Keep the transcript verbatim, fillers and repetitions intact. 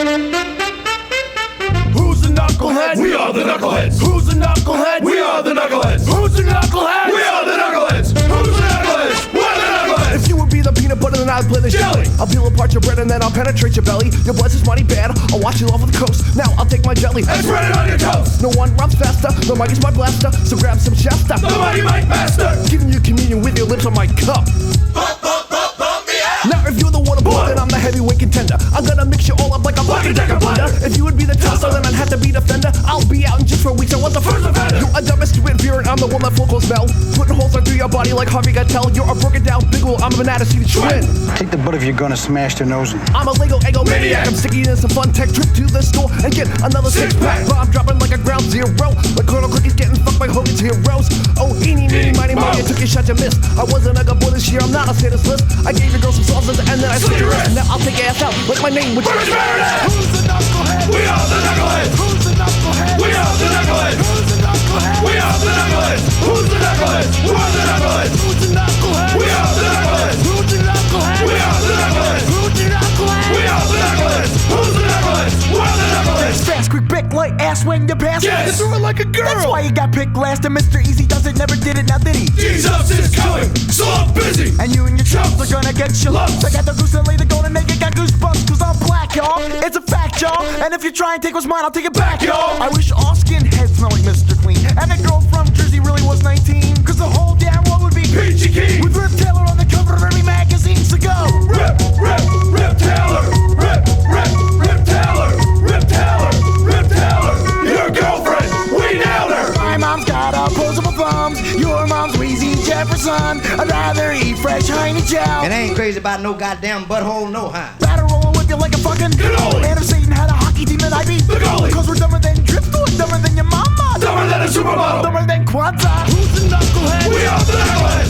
Who's the knucklehead? We are the knuckleheads. Who's the knucklehead? We are the knuckleheads. Who's the knucklehead? We are the knuckleheads. Who's the knuckleheads? We're the knuckleheads. If you would be the peanut butter, then I'd play the jelly. I'll peel apart your bread and then I'll penetrate your belly. Your blood's is mighty bad. I'll wash you off of the coast. Now I'll take my jelly and spread it on your toast. No one runs faster. The mic is my blaster. So grab some Shasta. The mighty Mike Master. Giving you communion with your lips on my cup. Bump, bump, bump, bump me out. Now if you're the water boy, then I'm the heavyweight contender. I'm gonna mix you all up like a bucket decker blender. If you would be the tosser, then I'd have to be the fender. I'll be out in just for weeks. I was the first offender. You're a domestic beer and I'm the one that full goes smell. Putting holes through your body like Harvey Keitel. You're a broken down big wheel. I'm an attitude twin. Take the butt if you're gonna smash their nose in. I'm a Lego Eggo maniac. I'm sticking in some fun tech. Trip to the store and get another six pack. But I'm dropping like a ground zero. Like Colonel Cookie's getting fucked by Hogan's heroes. Oh, eeny, meeny, miny, miny. You took your shot, you missed. I wasn't a good boy this year. I'm not a status list. I gave your girl some sauces and then I slit your wrist. Now I'll take your ass out like my name, which is Who's the knucklehead? We are the knuckleheads. Who's the knucklehead? We are the knuckleheads. Who's the knucklehead? We are the knuckleheads. Who's the knuckleheads? We're the knuckleheads. Who's the knucklehead? We are the knuckleheads. Who's the knucklehead? We are the knuckleheads. Who's the knucklehead? We are the knuckleheads. Who's the knuckleheads? We're the knuckleheads. Fast, quick, big, light, ass when you pass. Yes. You threw it like a girl. That's why you got picked last. And Mister Easy does it, never did it, now did he? Jesus is coming, so I'm busy. And you and your chumps are gonna get your lumps. I got the goose and lay the golden naked, got goosebumps, cause I'm black, y'all. It's a fact, y'all. And if you try and take what's mine, I'll take it back, y'all. I wish all skinheads smell like Mister Clean. And the girl from Jersey really was nineteen. Cause the whole damn world would be Peachy Keen. with Rip Taylor on the cover of every magazine. So go. Rip, rip, Rip Taylor. Rip, rip, Rip Taylor. Rip Taylor. Rip Taylor. Your girlfriend, we nailed her. My mom's got opposable thumbs. Your mom's Wheezy Jefferson. I'd rather eat fresh hiney chow. And I ain't crazy about no goddamn butthole, no how. Batter roll and whip you like a fucking Cannoli. Man, if Satan had a hockey team, then I'd be The goalie. Cause we're dumber than Driftwood, dumber than your mama. Dumber than a supermodel. Dumber than Quanta. Who's the knucklehead? We are the knuckleheads.